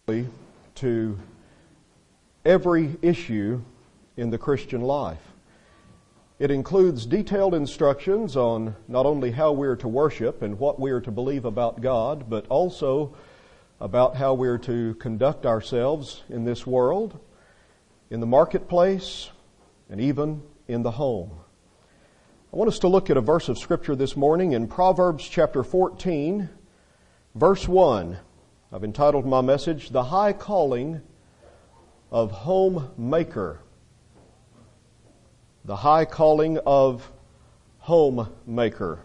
to every issue in the Christian life. It includes detailed instructions on not only how we are to worship and what we are to believe about God, but also about how we are to conduct ourselves in this world, in the marketplace, and even in the home. I want us to look at a verse of Scripture this morning in Proverbs chapter 14, verse 1. I've entitled my message, The High Calling of Homemaker. The High Calling of Homemaker.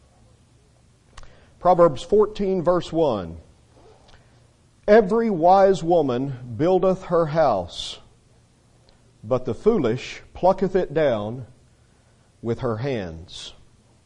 Proverbs 14, verse 1. Every wise woman buildeth her house, but the foolish plucketh it down with her hands.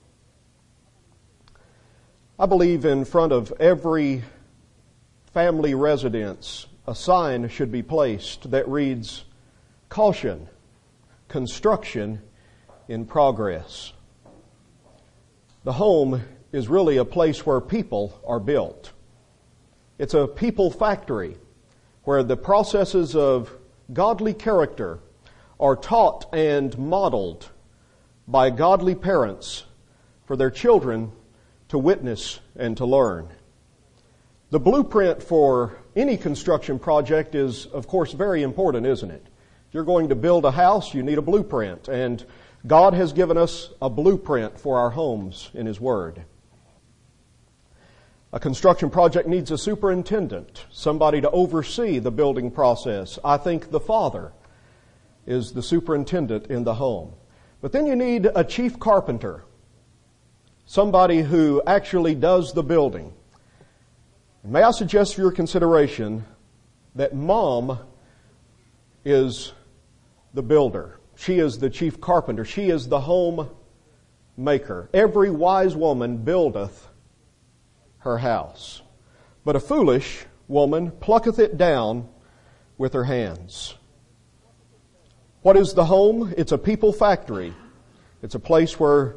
I believe in front of every family residence, a sign should be placed that reads, Caution, construction in progress. The home is really a place where people are built. It's a people factory where the processes of godly character are taught and modeled by godly parents for their children to witness and to learn. The blueprint for any construction project is, of course, very important, isn't it? If you're going to build a house, you need a blueprint, and God has given us a blueprint for our homes in His Word. A construction project needs a superintendent, somebody to oversee the building process. I think the father is the superintendent in the home. But then you need a chief carpenter, somebody who actually does the building. May I suggest for your consideration that mom is the builder. She is the chief carpenter. She is the home maker. Every wise woman buildeth her house, but a foolish woman plucketh it down with her hands. What is the home? It's a people factory. It's a place where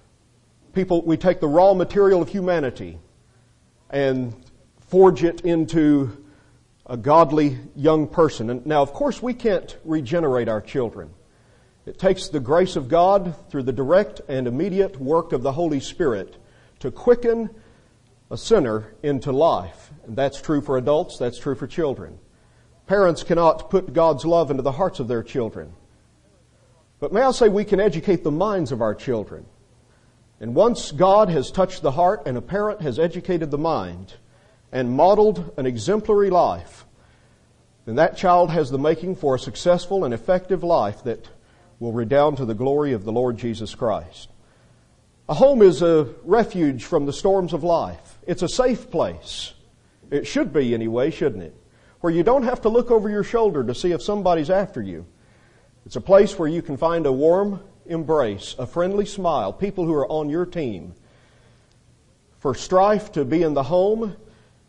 we take the raw material of humanity and forge it into a godly young person. And now, of course, we can't regenerate our children. It takes the grace of God through the direct and immediate work of the Holy Spirit to quicken a sinner into life. And that's true for adults, that's true for children. Parents cannot put God's love into the hearts of their children. But may I say we can educate the minds of our children. And once God has touched the heart and a parent has educated the mind and modeled an exemplary life, then that child has the making for a successful and effective life that will redound to the glory of the Lord Jesus Christ. A home is a refuge from the storms of life. It's a safe place. It should be anyway, shouldn't it? Where you don't have to look over your shoulder to see if somebody's after you. It's a place where you can find a warm embrace, a friendly smile, people who are on your team. For strife to be in the home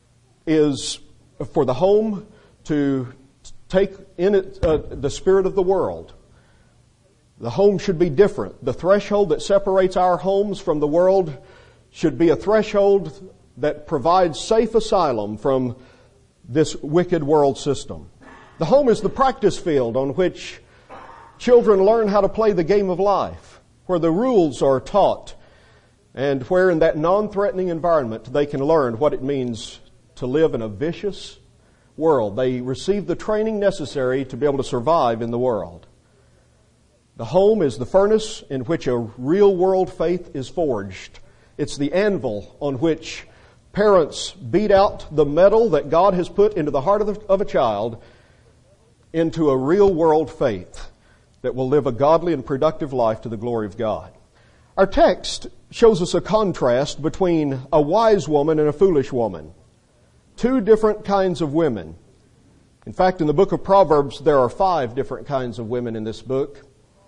is for the home to take in it the spirit of the world. The home should be different. The threshold that separates our homes from the world should be a threshold that provides safe asylum from this wicked world system. The home is the practice field on which children learn how to play the game of life, where the rules are taught, and where in that non-threatening environment they can learn what it means to live in a vicious world. They receive the training necessary to be able to survive in the world. The home is the furnace in which a real world faith is forged. It's the anvil on which parents beat out the metal that God has put into the heart of a child into a real world faith that will live a godly and productive life to the glory of God. Our text shows us a contrast between a wise woman and a foolish woman. Two different kinds of women. In fact, in the book of Proverbs, there are 5 different kinds of women in this book.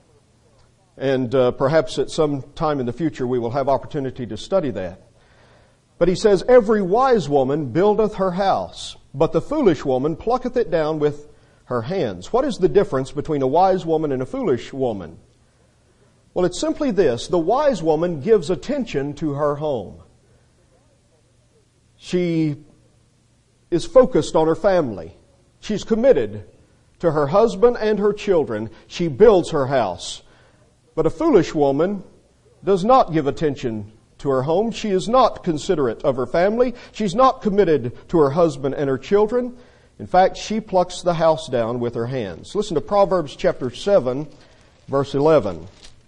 And perhaps at some time in the future we will have opportunity to study that. But he says, every wise woman buildeth her house, but the foolish woman plucketh it down with her hands. What is the difference between a wise woman and a foolish woman? Well, it's simply this. The wise woman gives attention to her home. She is focused on her family. She's committed to her husband and her children. She builds her house. But a foolish woman does not give attention to her home. She is not considerate of her family. She's not committed to her husband and her children. In fact, she plucks the house down with her hands. Listen to Proverbs chapter 7, verse 11.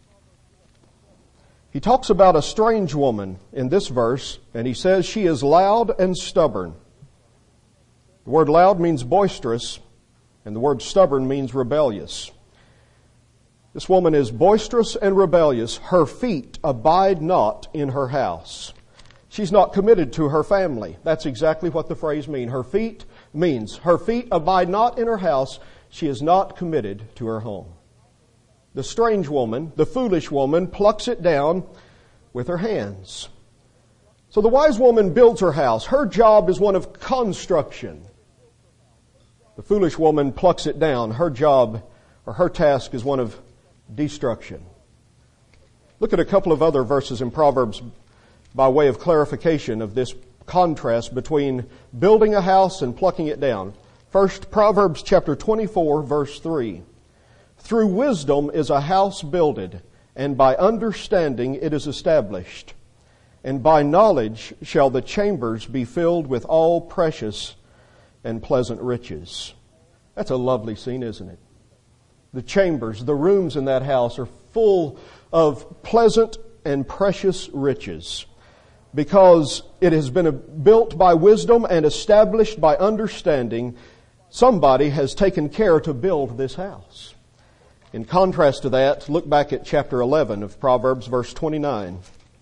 He talks about a strange woman in this verse, and he says she is loud and stubborn. The word loud means boisterous, and the word stubborn means rebellious. This woman is boisterous and rebellious. Her feet abide not in her house. She's not committed to her family. That's exactly what the phrase means. Her feet abide not in her house. She is not committed to her home. The strange woman, the foolish woman, plucks it down with her hands. So the wise woman builds her house. Her job is one of construction. The foolish woman plucks it down. Her job or her task is one of destruction. Look at a couple of other verses in Proverbs by way of clarification of this contrast between building a house and plucking it down. First, Proverbs chapter 24, verse 3. Through wisdom is a house builded, and by understanding it is established. And by knowledge shall the chambers be filled with all precious and pleasant riches. That's a lovely scene, isn't it? The chambers, the rooms in that house are full of pleasant and precious riches because it has been built by wisdom and established by understanding. Somebody has taken care to build this house. In contrast to that, look back at chapter 11 of Proverbs, verse 29.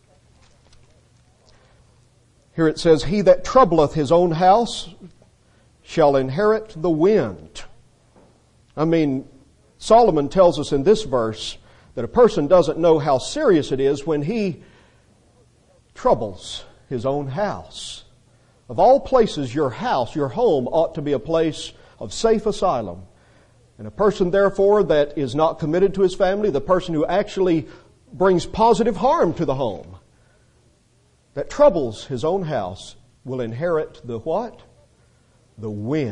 Here it says, "He that troubleth his own house shall inherit the wind." Solomon tells us in this verse that a person doesn't know how serious it is when he troubles his own house. Of all places, your house, your home, ought to be a place of safe asylum. And a person, therefore, that is not committed to his family, the person who actually brings positive harm to the home, that troubles his own house, will inherit the what? The wind.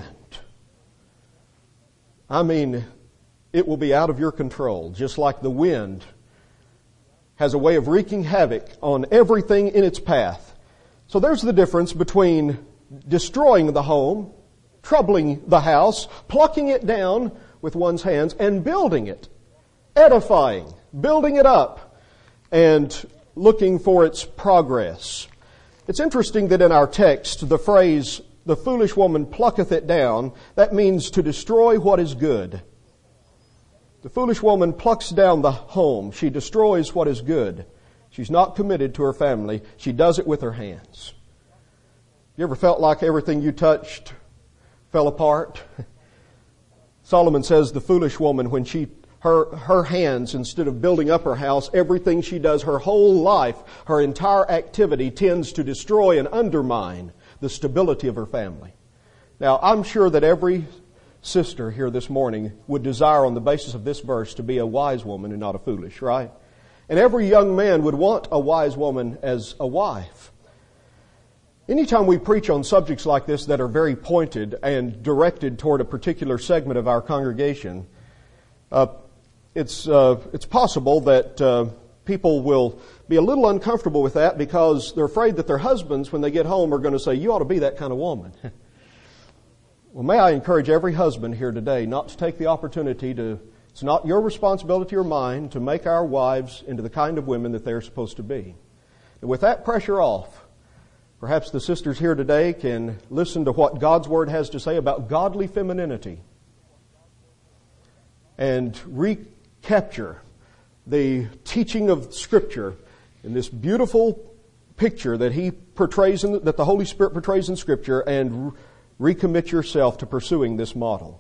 It will be out of your control, just like the wind has a way of wreaking havoc on everything in its path. So there's the difference between destroying the home, troubling the house, plucking it down with one's hands, and building it, edifying, building it up, and looking for its progress. It's interesting that in our text, the phrase, "the foolish woman plucketh it down," that means to destroy what is good. The foolish woman plucks down the home. She destroys what is good. She's not committed to her family. She does it with her hands. You ever felt like everything you touched fell apart? Solomon says the foolish woman, when her hands, instead of building up her house, everything she does, her whole life, her entire activity tends to destroy and undermine the stability of her family. Now, I'm sure that every sister here this morning would desire, on the basis of this verse, to be a wise woman and not a foolish, right? And every young man would want a wise woman as a wife. Anytime we preach on subjects like this that are very pointed and directed toward a particular segment of our congregation, it's possible that people will be a little uncomfortable with that because they're afraid that their husbands, when they get home, are going to say, "You ought to be that kind of woman." Well, may I encourage every husband here today not to take the opportunity it's not your responsibility or mine to make our wives into the kind of women that they're supposed to be. And with that pressure off, perhaps the sisters here today can listen to what God's Word has to say about godly femininity and recapture the teaching of Scripture in this beautiful picture that that the Holy Spirit portrays in Scripture, and recommit yourself to pursuing this model.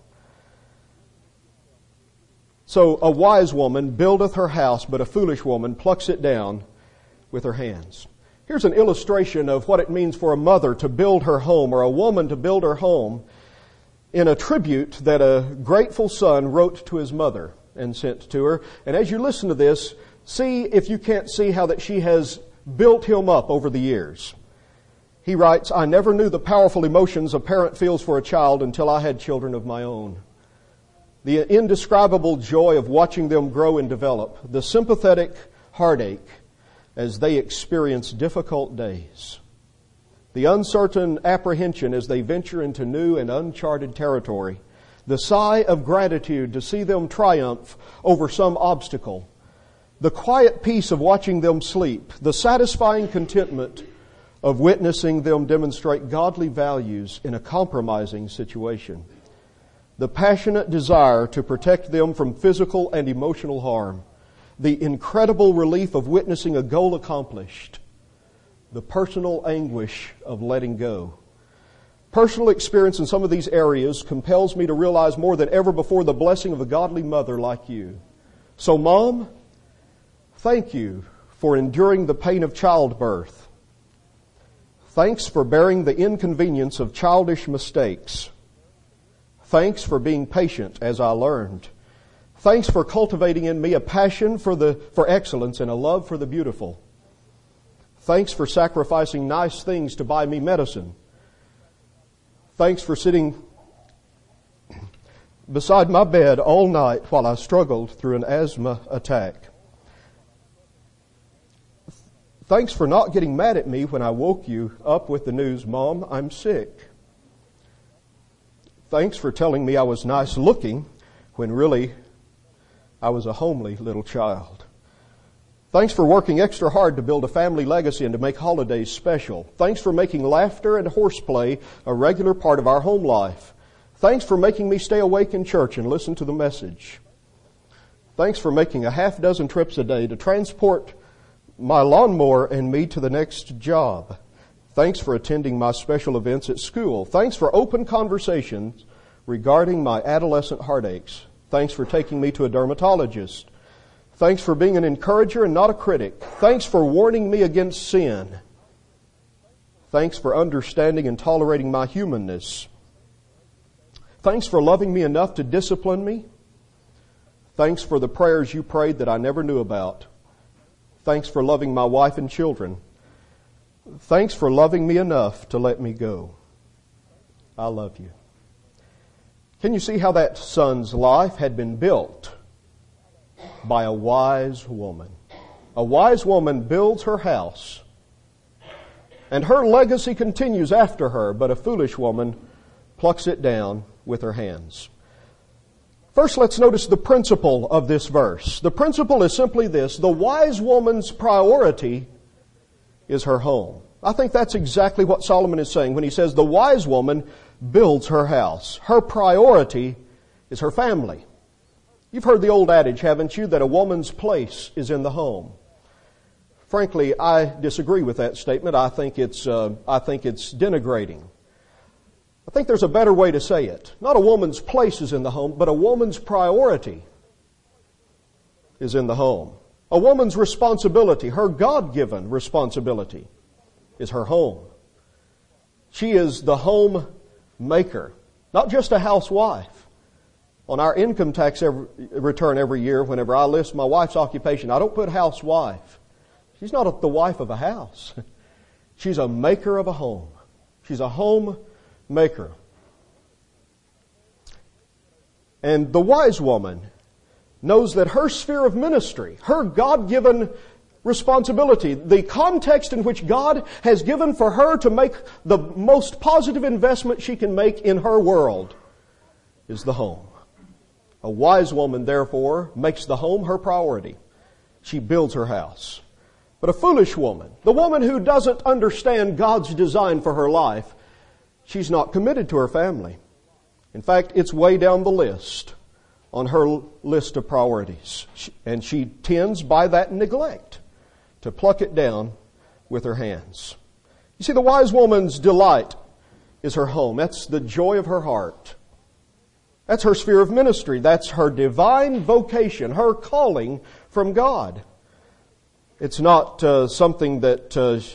So a wise woman buildeth her house, but a foolish woman plucks it down with her hands. Here's an illustration of what it means for a mother to build her home, or a woman to build her home, in a tribute that a grateful son wrote to his mother and sent to her. And as you listen to this, see if you can't see how that she has built him up over the years. He writes, I never knew the powerful emotions a parent feels for a child until I had children of my own. The indescribable joy of watching them grow and develop, the sympathetic heartache as they experience difficult days, the uncertain apprehension as they venture into new and uncharted territory, the sigh of gratitude to see them triumph over some obstacle, the quiet peace of watching them sleep, the satisfying contentment of witnessing them demonstrate godly values in a compromising situation, the passionate desire to protect them from physical and emotional harm, the incredible relief of witnessing a goal accomplished, the personal anguish of letting go. Personal experience in some of these areas compels me to realize more than ever before the blessing of a godly mother like you. So, Mom, thank you for enduring the pain of childbirth. Thanks for bearing the inconvenience of childish mistakes. Thanks for being patient as I learned. Thanks for cultivating in me a passion for excellence and a love for the beautiful. Thanks for sacrificing nice things to buy me medicine. Thanks for sitting beside my bed all night while I struggled through an asthma attack. Thanks for not getting mad at me when I woke you up with the news, Mom, I'm sick. Thanks for telling me I was nice looking when really I was a homely little child. Thanks for working extra hard to build a family legacy and to make holidays special. Thanks for making laughter and horseplay a regular part of our home life. Thanks for making me stay awake in church and listen to the message. Thanks for making a half dozen trips a day to transport my lawnmower and me to the next job. Thanks for attending my special events at school. Thanks for open conversations regarding my adolescent heartaches. Thanks for taking me to a dermatologist. Thanks for being an encourager and not a critic. Thanks for warning me against sin. Thanks for understanding and tolerating my humanness. Thanks for loving me enough to discipline me. Thanks for the prayers you prayed that I never knew about. Thanks for loving my wife and children. Thanks for loving me enough to let me go. I love you. Can you see how that son's life had been built by a wise woman? A wise woman builds her house, and her legacy continues after her, but a foolish woman plucks it down with her hands. First, let's notice the principle of this verse. The principle is simply this: the wise woman's priority is her home. I think that's exactly what Solomon is saying when he says the wise woman builds her house. Her priority is her family. You've heard the old adage, haven't you, that a woman's place is in the home. Frankly, I disagree with that statement. I think it's denigrating. I think there's a better way to say it. Not a woman's place is in the home, but a woman's priority is in the home. A woman's responsibility, her God-given responsibility, is her home. She is the home maker, not just a housewife. On our income tax return every year, whenever I list my wife's occupation, I don't put housewife. She's not the wife of a house. She's a maker of a home. She's a home maker. And the wise woman knows that her sphere of ministry, her God-given responsibility, the context in which God has given for her to make the most positive investment she can make in her world, is the home. A wise woman, therefore, makes the home her priority. She builds her house. But a foolish woman, the woman who doesn't understand God's design for her life, she's not committed to her family. In fact, it's way down the list on her list of priorities. And she tends, by that neglect, to pluck it down with her hands. You see, the wise woman's delight is her home. That's the joy of her heart. That's her sphere of ministry. That's her divine vocation, her calling from God. It's not something that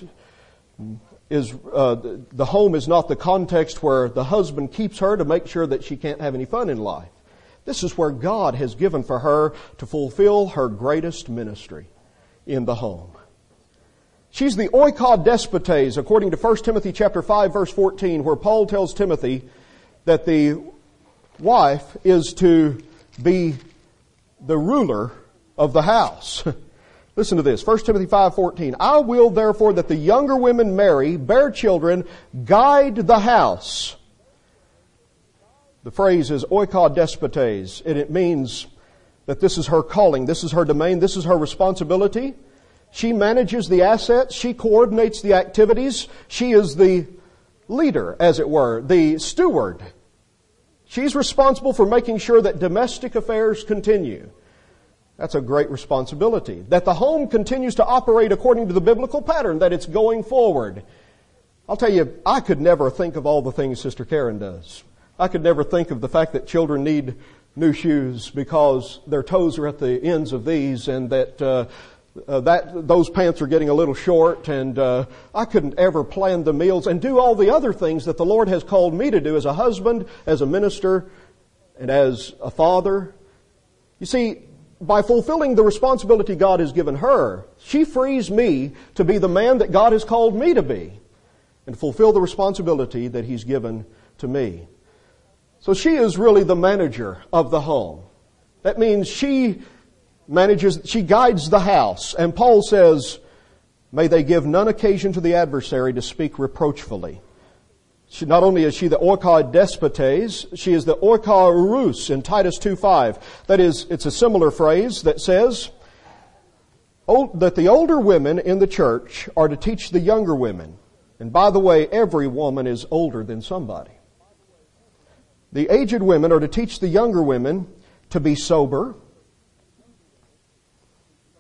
the home is not the context where the husband keeps her to make sure that she can't have any fun in life. This is where God has given for her to fulfill her greatest ministry, in the home. She's the oikodespotes, according to 1 Timothy chapter 5, verse 14, where Paul tells Timothy that the wife is to be the ruler of the house. Listen to this, 1 Timothy 5:14. I will therefore that the younger women marry, bear children, guide the house. The phrase is oikodespotes, and it means that this is her calling, this is her domain, this is her responsibility. She manages the assets, she coordinates the activities, she is the leader, as it were, the steward. She's responsible for making sure that domestic affairs continue. That's a great responsibility. That the home continues to operate according to the biblical pattern, that it's going forward. I'll tell you, I could never think of all the things Sister Karen does. I could never think of the fact that children need new shoes because their toes are at the ends of these, and that those pants are getting a little short, and I couldn't ever plan the meals and do all the other things that the Lord has called me to do as a husband, as a minister, and as a father. You see, by fulfilling the responsibility God has given her, she frees me to be the man that God has called me to be and fulfill the responsibility that He's given to me. So she is really the manager of the home. That means she guides the house. And Paul says, may they give none occasion to the adversary to speak reproachfully. Not only is she the oikodespotes, she is the oikorus in Titus 2:5. That is, it's a similar phrase that says that the older women in the church are to teach the younger women. And by the way, every woman is older than somebody. The aged women are to teach the younger women to be sober,